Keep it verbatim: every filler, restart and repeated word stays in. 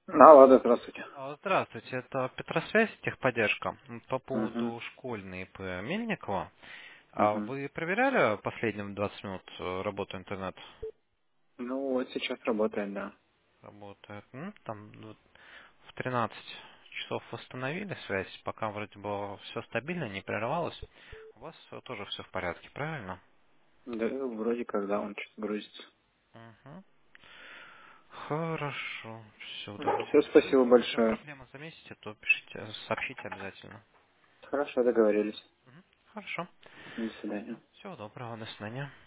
Алло, да, здравствуйте. А, Здравствуйте, это Петросвязь, техподдержка. М, По Угу, поводу школьной И П Мельникова. А угу. вы проверяли последние двадцать минут э, работу интернет? Ну, вот сейчас работает, да. Работает. М, Там вот в тринадцать часов восстановили связь, пока вроде бы все стабильно, не прерывалось. У вас э, тоже все в порядке, правильно? Да, вроде когда он что-то грузится. Угу. Хорошо, все, Все, договорились. Ну, спасибо если какие-то большое. проблемы заметите, то пишите, сообщите обязательно. Хорошо, договорились. Мгм. Хорошо. До свидания. Всего доброго, до свидания.